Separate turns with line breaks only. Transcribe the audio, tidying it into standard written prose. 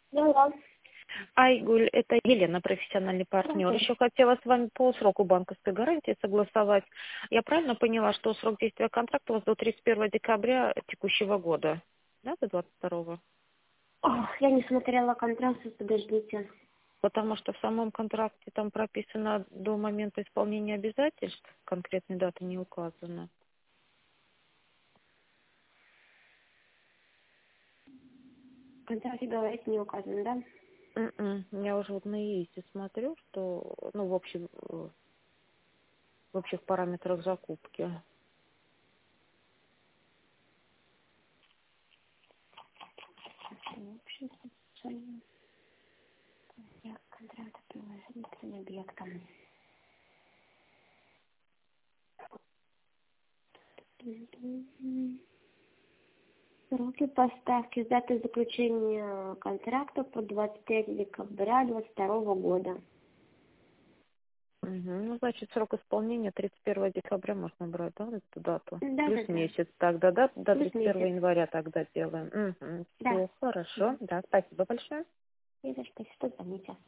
Да, да.
Айгуль, это Елена, профессиональный партнер.
Хорошо.
Еще хотела с вами по сроку банковской гарантии согласовать. Я правильно поняла, что срок действия контракта у вас до 31 декабря текущего года? Да, до 22-го?
Ох, я не смотрела контракт, подождите.
Потому что в самом контракте там прописано до момента исполнения обязательств, конкретной даты не указано.
В контракте говорит не указано, да?
Я уже вот на ЕИСе смотрю, что ну, в общих параметрах закупки.
В общем, специально. Я контракт приложение к этим объектам. Сроки поставки с даты заключения контракта по 23 декабря 2022 года.
Ну, значит, срок исполнения 31 декабря можно брать, да, эту дату?
Да,
Плюс
да, да.
месяц тогда, да? До
Плюс
31
месяц.
января тогда делаем.
Да.
Все, хорошо. Да, спасибо большое.
И за что звоните.